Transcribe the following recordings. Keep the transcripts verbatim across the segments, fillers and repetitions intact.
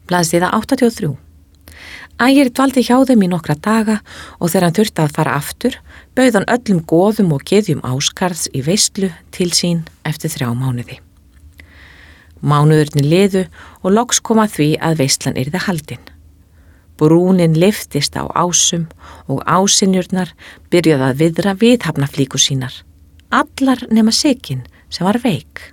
Blaðsíða áttatíu og þrjú. Ægir dvaldi hjá þeim í nokkra daga og þegar hann þurfti að fara aftur, bauð hann öllum goðum og gyðjum Ásgarðs í veislu til sín eftir þrjá mánuði. Mánuðurinn liðu og loks kom að því að veislan yrði haldin. Brúnin lyftist á ásum og ásinjurnar byrjuðu að viðra viðhafnaflíkur sínar, allar nema Sigyn sem var veik.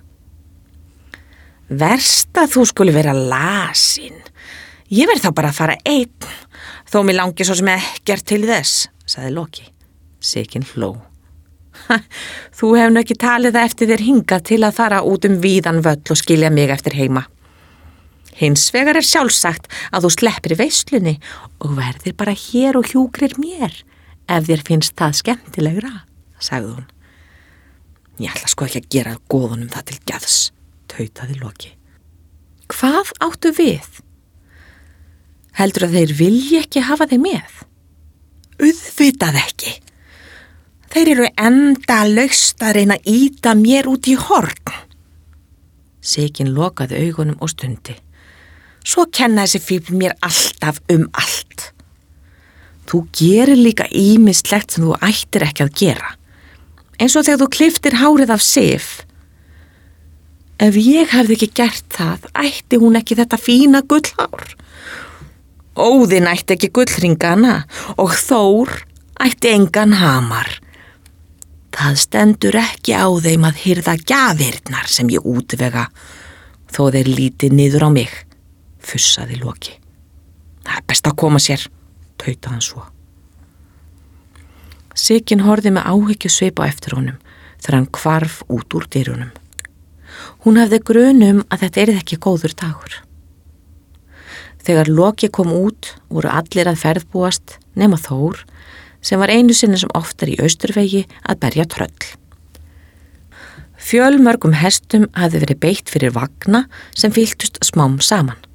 Verst að þú skuli vera lasin. Ég verð þá bara að fara einn, þó mér langi svo sem ekkert til þess, sagði Loki. Sigyn hló. Þú hefur nú ekki talið það eftir þér hingað til að fara út um víðan völl og skilja mig eftir heima. Hins vegar er sjálfsagt að þú sleppir veislunni og verðir bara hér og hjúkrir mér, ef þér finnst það skemmtilegra, sagði hún. Ég ætla sko ekki að gera goðunum það til gjaðs, tautaði Loki. Hvað áttu við? Heldur að þeir vilji ekki hafa þeir með? Auðvitað ekki. Þeir eru endalaust að reyna að ýta mér út í horn. Sigyn lokaði augunum og stundi. Svo kenna þessi fífl mér alltaf um allt. Þú gerir líka ýmislegt sem þú ættir ekki að gera. Eins og þegar þú klipptir hárið af Sif. Ef ég hefði ekki gert það, ætti hún ekki þetta fína gullhár. Óðinn ætti ekki gullhringana og Þór ætti engan hamar. Það stendur ekki á þeim að hirða gjafirnar sem ég útvega, þó þeir líti niður á mig, fussaði Loki. Það er best að koma sér, tautaði hann svo. Sigyn horfði með áhyggjusvip á eftir honum þegar hann hvarf út úr dyrunum. Hún hafði grunum að þetta yrði ekki góður dagur. Þegar Loki kom út voru allir að ferðbúast nema Þór, sem var einu sinni sem oftar í Austurvegi að berja tröll. Fjölmörgum hestum hafði verið beitt fyrir vagna sem fylgtust smám saman.